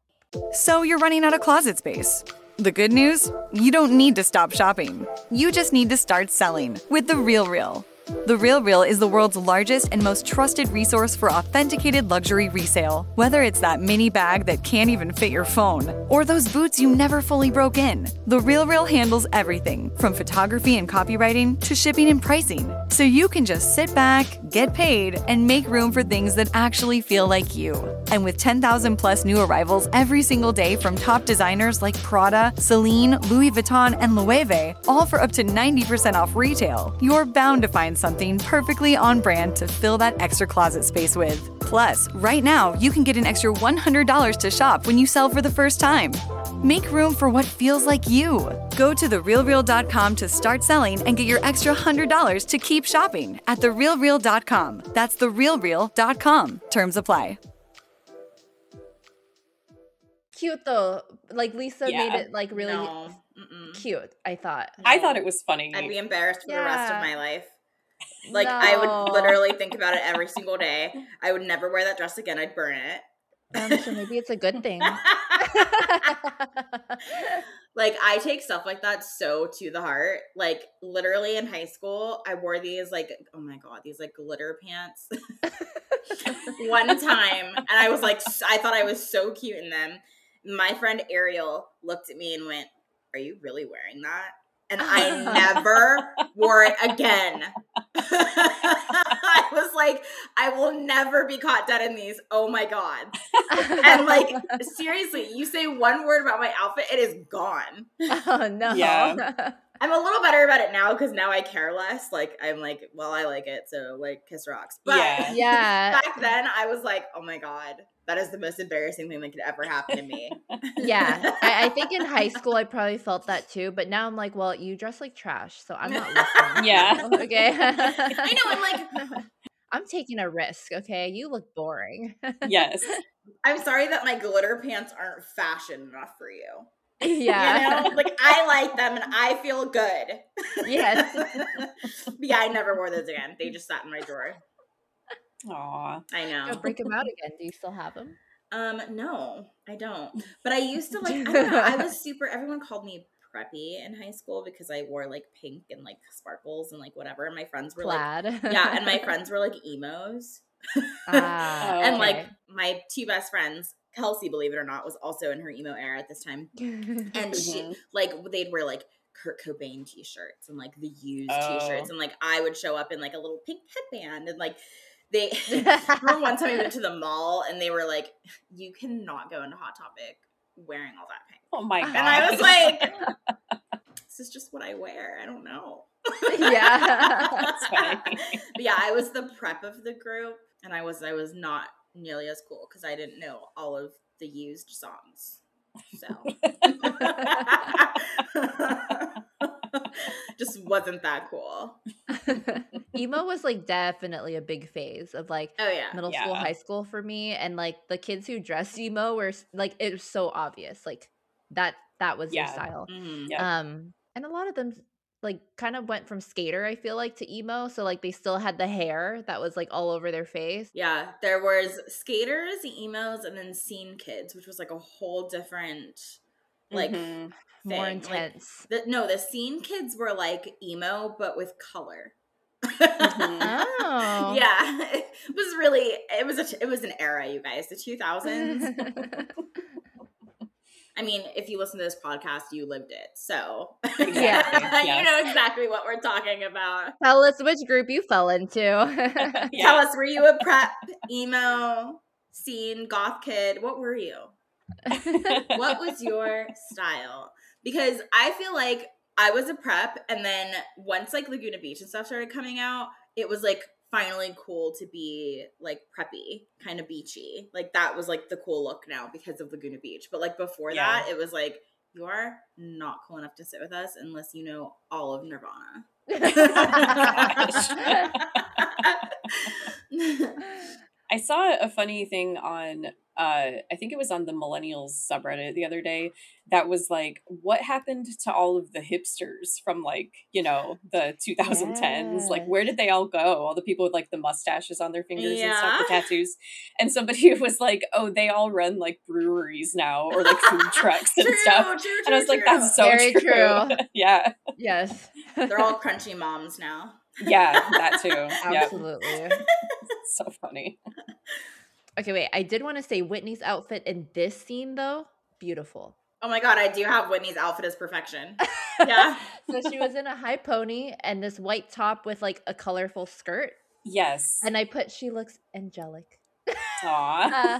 So you're running out of closet space. The good news? You don't need to stop shopping. You just need to start selling with The RealReal. The RealReal is the world's largest and most trusted resource for authenticated luxury resale. Whether it's that mini bag that can't even fit your phone, or those boots you never fully broke in, The RealReal handles everything from photography and copywriting to shipping and pricing. So you can just sit back, get paid, and make room for things that actually feel like you. And with ten thousand plus new arrivals every single day from top designers like Prada, Celine, Louis Vuitton, and Loewe, all for up to ninety percent off retail, you're bound to find something perfectly on brand to fill that extra closet space with. Plus, right now, you can get an extra one hundred dollars to shop when you sell for the first time. Make room for what feels like you. Go to the real real dot com to start selling and get your extra one hundred dollars to keep shopping at the real real dot com. That's the real real dot com. Terms apply. Cute though. Like Lisa Yeah. made it like really No. Mm-mm. cute, I thought. I thought it was funny. I'd be embarrassed for the rest of Yeah. my life. Like, I No. would literally think about it every single day. I would never wear that dress again. I'd burn it. Um, so maybe it's a good thing. Like, I take stuff like that so to the heart. Like, literally in high school, I wore these, like, oh my God, these, like, glitter pants one time. And I was like, s- I thought I was so cute in them. My friend Ariel looked at me and went, are you really wearing that? And I never wore it again. I was like, I will never be caught dead in these. Oh my God. And like, seriously, you say one word about my outfit, it is gone. Oh no. Yeah. I'm a little better about it now because now I care less. Like, I'm like, well, I like it, so like, kiss rocks. But Yeah. Yeah. back then, I was like, oh my God, that is the most embarrassing thing that could ever happen to me. Yeah. I, I think in high school I probably felt that too, but now I'm like, well, you dress like trash, so I'm not listening. Yeah. Okay. I know, I'm like, I'm taking a risk, okay? You look boring. Yes. I'm sorry that my glitter pants aren't fashion enough for you. Yeah. You know, like I like them and I feel good. Yes. But yeah, I never wore those again. They just sat in my drawer. Aw. I know. Go break them out again. Do you still have them? Um, no, I don't. But I used to like, I don't know, I was super, everyone called me preppy in high school because I wore like pink and like sparkles and like whatever. And my friends were Plaid. like, yeah, and my friends were like emos. Ah, And okay. like my two best friends, Kelsey, believe it or not, was also in her emo era at this time. And she, Mhm. like, they'd wear like Kurt Cobain t-shirts and like the used Oh. t-shirts. And like I would show up in like a little pink headband and like they, I remember one time we went to the mall and they were like, you cannot go into Hot Topic wearing all that pink. Oh my God. And I was like, this is just what I wear. I don't know. Yeah. That's funny. But yeah, I was the prep of the group and I was, I was not nearly as cool because I didn't know all of the used songs. So just wasn't that cool. Emo was like definitely a big phase of like Oh yeah. middle Yeah. school, high school for me, and like the kids who dressed emo were s- like it was so obvious, like that that was Yeah. their style. Mhm. Yep. Um, and a lot of them like kind of went from skater, I feel like, to emo, so like they still had the hair that was like all over their face. Yeah, there was skaters, emos, and then scene kids, which was like a whole different like Mhm. More thing. Like, intense. the, no, the scene kids were like emo, but with color. Mhm. Oh. Yeah, it was really it was a it was an era, you guys. The two thousands. I mean, if you listen to this podcast, you lived it, so Exactly. you Yeah. know exactly what we're talking about. Tell us which group you fell into. Tell Yeah. us, were you a prep, emo, scene, goth kid? What were you? What was your style? Because I feel like I was a prep, and then once like Laguna Beach and stuff started coming out, it was like finally cool to be like preppy, kind of beachy. Like that was like the cool look now because of Laguna Beach. But like before Yeah. that, it was like, you are not cool enough to sit with us unless you know all of Nirvana. I saw a funny thing on, uh, I think it was on the Millennials subreddit the other day that was like, what happened to all of the hipsters from like, you know, the twenty tens? Like, where did they all go? All the people with like the mustaches on their fingers and stuff, the Yeah. tattoos. And somebody was like, oh, they all run like breweries now or like food trucks and True, stuff. true, true, And I was like, true. that's so Very true. true. Yeah. Yes. They're all crunchy moms now. Yeah, that too. Yep. Absolutely. So funny. Okay, wait. I did want to say Whitney's outfit in this scene, though, beautiful. Oh my god, I do have Whitney's outfit as perfection. Yeah. So she was in a high pony and this white top with like a colorful skirt. Yes. And I put, she looks angelic. Aw.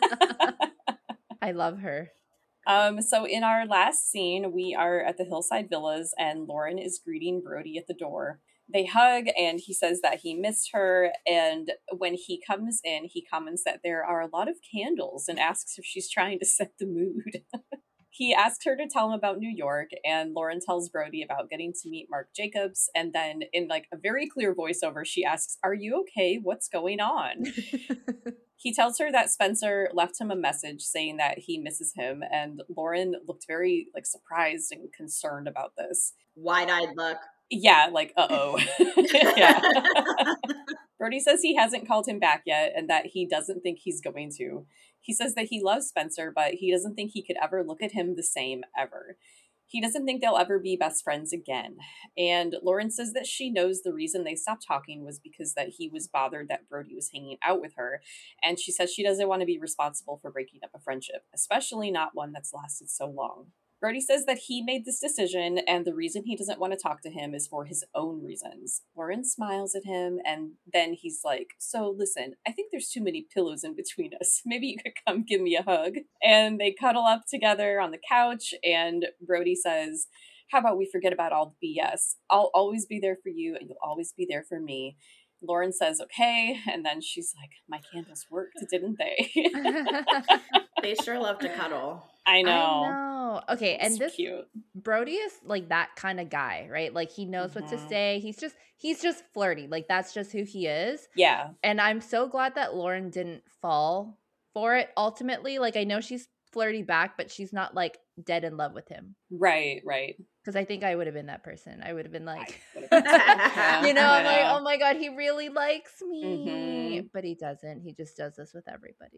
I love her. Um, so in our last scene, we are at the Hillside Villas and Lauren is greeting Brody at the door. They hug and he says that he missed her. And when he comes in, he comments that there are a lot of candles and asks if she's trying to set the mood. He asks her to tell him about New York, and Lauren tells Brody about getting to meet Marc Jacobs. And then in like a very clear voiceover, she asks, "Are you okay? What's going on?" He tells her that Spencer left him a message saying that he misses him, and Lauren looked very like surprised and concerned about this. Wide-eyed look. Yeah, like, uh-oh. Yeah. Brody says he hasn't called him back yet and that he doesn't think he's going to. He says that he loves Spencer, but he doesn't think he could ever look at him the same ever. He doesn't think they'll ever be best friends again. And Lauren says that she knows the reason they stopped talking was because that he was bothered that Brody was hanging out with her. And she says she doesn't want to be responsible for breaking up a friendship, especially not one that's lasted so long. Brody says that he made this decision, and the reason he doesn't want to talk to him is for his own reasons. Lauren smiles at him, and then he's like, "So listen, I think there's too many pillows in between us. Maybe you could come give me a hug." And they cuddle up together on the couch, and Brody says, "How about we forget about all the B S? I'll always be there for you, and you'll always be there for me." Lauren says, "Okay," and then she's like, "My candles worked, didn't they?" They sure love to cuddle. I know. I know. Okay, and It's this cute. Brody is like that kind of guy, right? Like he knows what to Mhm. say. He's just he's just flirty. Like that's just who he is. Yeah. And I'm so glad that Lauren didn't fall for it ultimately. Like I know she's flirty back, but she's not like dead in love with him. Right, right. Because I think I would have been that person. I would have been like, Would've been so- yeah, you know, I I'm like, know. oh my God, he really likes me. Mhm. But he doesn't. He just does this with everybody.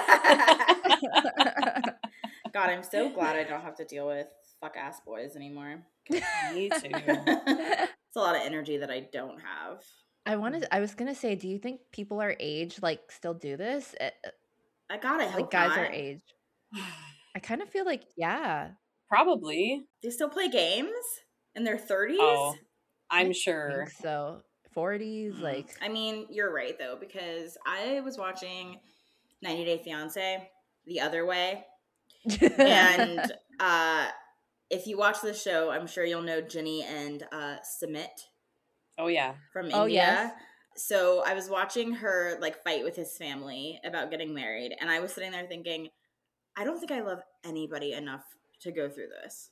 God, I'm so glad I don't have to deal with fuck ass boys anymore. Me too. It's a lot of energy that I don't have. I wanted. I was gonna say, do you think people our age like still do this? Uh, I gotta Like hope guys not. our age. I kind of feel like, yeah. Probably. They still play games in their thirties? Oh, I'm I sure. think so. forties, Mm. like I mean, you're right though, because I was watching ninety Day Fiance the other way. And uh, if you watch the show, I'm sure you'll know Ginny and uh, Sumit Oh yeah. from Oh, India. yes. So I was watching her like fight with his family about getting married, and I was sitting there thinking, I don't think I love anybody enough to go through this.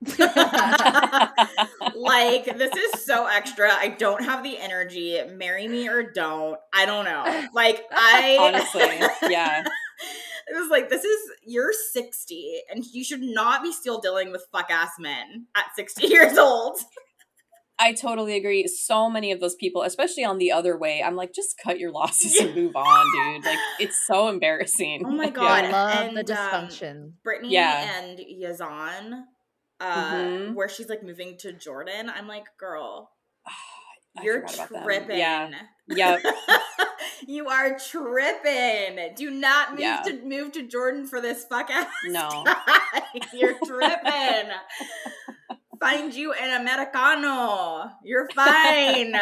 Like, this is so extra. I don't have the energy. Marry me or don't. I don't know. Like, I honestly, yeah. It was like, this is, you're sixty and you should not be still dealing with fuck ass men at sixty years old. I totally agree. So many of those people, especially on the other way, I'm like, just cut your losses and move on, dude. Like, it's so embarrassing. Oh my God. I love and, the dysfunction. Um, Brittany yeah. and Yazan, uh, mm-hmm. where she's like moving to Jordan. I'm like, girl, I you're Yeah. tripping. Yep. You are tripping. Do not move Yeah. to move to Jordan for this fuck ass No. guy. You're tripping. Find you an Americano. You're fine.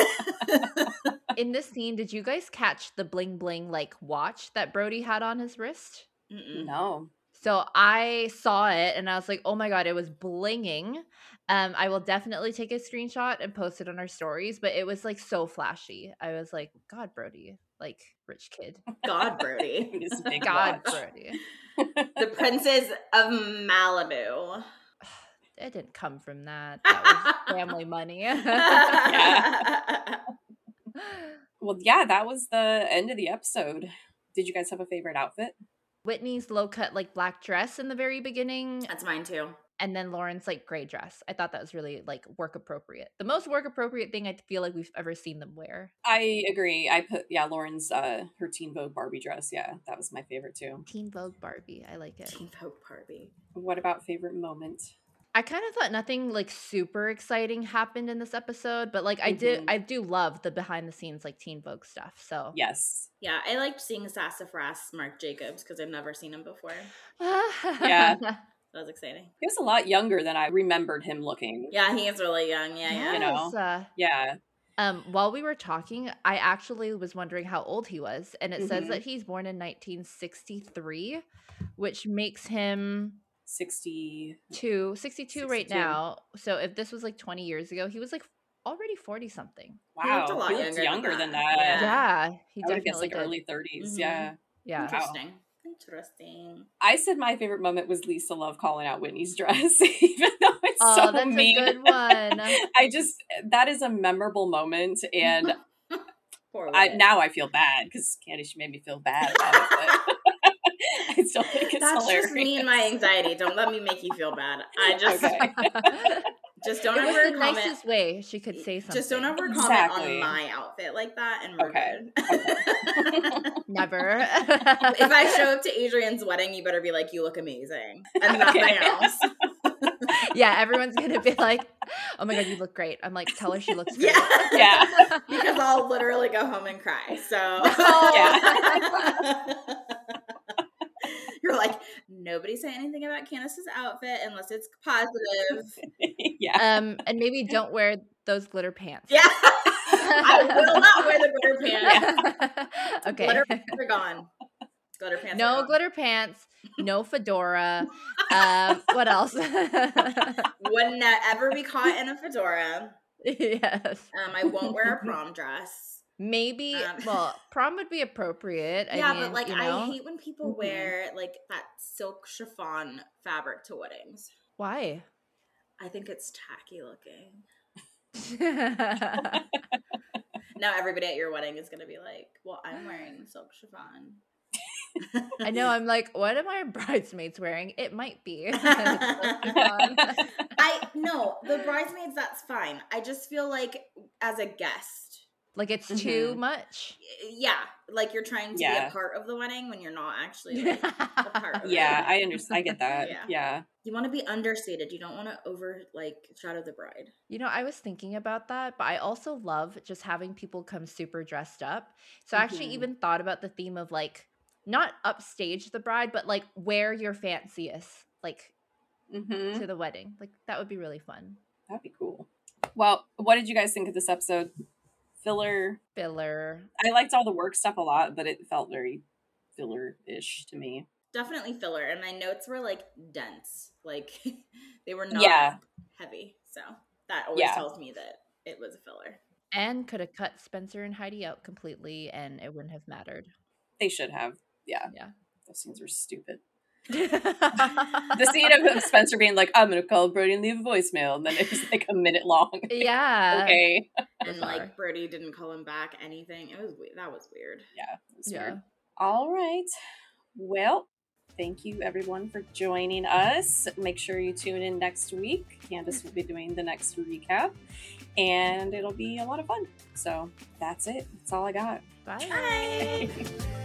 In this scene, did you guys catch the bling bling like watch that Brody had on his wrist? Mm-mm. No. So I saw it and I was like, oh my God, it was blinging. Um, I will definitely take a screenshot and post it on our stories, but it was like so flashy. I was like, God, Brody, like rich kid. God, Brody. This big God, watch. Brody. The Princess of Malibu. It didn't come from that. That was family money. Yeah. Well, yeah, that was the end of the episode. Did you guys have a favorite outfit? Whitney's low cut like black dress in the very beginning, That's mine too. and then Lauren's like gray dress. I thought that was really like work appropriate. The most work appropriate thing I feel like we've ever seen them wear. I agree. I put, yeah, Lauren's, uh, her Teen Vogue Barbie dress. Yeah, that was my favorite too. Teen Vogue Barbie. I like it. Teen Vogue Barbie. What about favorite moment? I kind of thought nothing like super exciting happened in this episode, but like I did, Mhm. I do love the behind the scenes like Teen Vogue stuff. So Yes. Yeah, I liked seeing Sassafras Marc Jacobs because I've never seen him before. Yeah. That was exciting. He was a lot younger than I remembered him looking. Yeah, he is really young. Yeah, yeah. You know. Yes, uh, Yeah. Um, while we were talking, I actually was wondering how old he was, and it says Mhm. that he's born in nineteen sixty-three, which makes him sixty-two. sixty-two right sixty-two. now. So if this was like twenty years ago, he was like already forty something. Wow. He looked a lot he looked younger younger than than that. that. Yeah. Yeah, he I would have guessed definitely like did. early thirties. Mhm. Yeah. Yeah. Interesting. Interesting. I said my favorite moment was Lisa Love calling out Whitney's dress, even though it's Oh, so that's mean. a good one. I just, that is a memorable moment, and Poor I Whit. now I feel bad because Candy, she made me feel bad about it. But I still think it's That's hilarious. just me and my anxiety. Don't let me make you feel bad. I just Okay. just don't It was ever the comment. nicest way she could say something. Just don't ever comment Exactly. on my outfit like that, and we're Okay. good. Never. If I show up to Adrian's wedding, you better be like, "You look amazing," and nothing Okay. else. Yeah, everyone's gonna be like, "Oh my God, you look great." I'm like, "Tell her she looks great." Yeah. Yeah. Because I'll literally go home and cry. So you're like, nobody say anything about Candace's outfit unless it's positive. Yeah. Um, and maybe don't wear those glitter pants. Yeah. I will not wear the glitter pants. Okay. Glitter pants are gone. Glitter pants are No gone. glitter pants. No fedora. Um, what else? Wouldn't ever be caught in a fedora. Yes. Um, I won't wear a prom dress. Maybe. Um, well, prom would be appropriate. Yeah, I mean, but like you know? I hate when people Mhm. wear like that silk chiffon fabric to weddings. Why? I think it's tacky looking. Now everybody at your wedding is gonna be like, "Well, I'm wearing silk chiffon." I know. I'm like, what am I bridesmaids wearing? It might be. I no, the bridesmaids. That's fine. I just feel like as a guest, Like it's Mhm. too much. yeah, like you're trying to be Yeah. a part of the wedding when you're not actually like a part of Yeah, it. I understand. I get that. Yeah. Yeah. You want to be understated. You don't want to over like shadow the bride. You know, I was thinking about that, but I also love just having people come super dressed up. So I actually Mhm. even thought about the theme of like not upstage the bride, but like wear your fanciest like Mm-hmm. to the wedding. Like that would be really fun. That'd be cool. Well, what did you guys think of this episode? Filler. Filler. I liked all the work stuff a lot, but it felt very filler-ish to me. Definitely filler. And my notes were like dense. Like they were not Yeah. heavy. So that always Yeah. tells me that it was a filler. And could have cut Spencer and Heidi out completely and it wouldn't have mattered. They should have. Yeah. Yeah. Those scenes were stupid. The scene of Spencer being like, I'm gonna call Brody and leave a voicemail, and then it was like a minute long. Yeah. Okay. And like Brody didn't call him back anything. It was we- that was weird. Yeah. It was Yeah. weird. All right. Well, thank you everyone for joining us. Make sure you tune in next week. Candace will be doing the next recap, and it'll be a lot of fun. So that's it. That's all I got. Bye. Bye.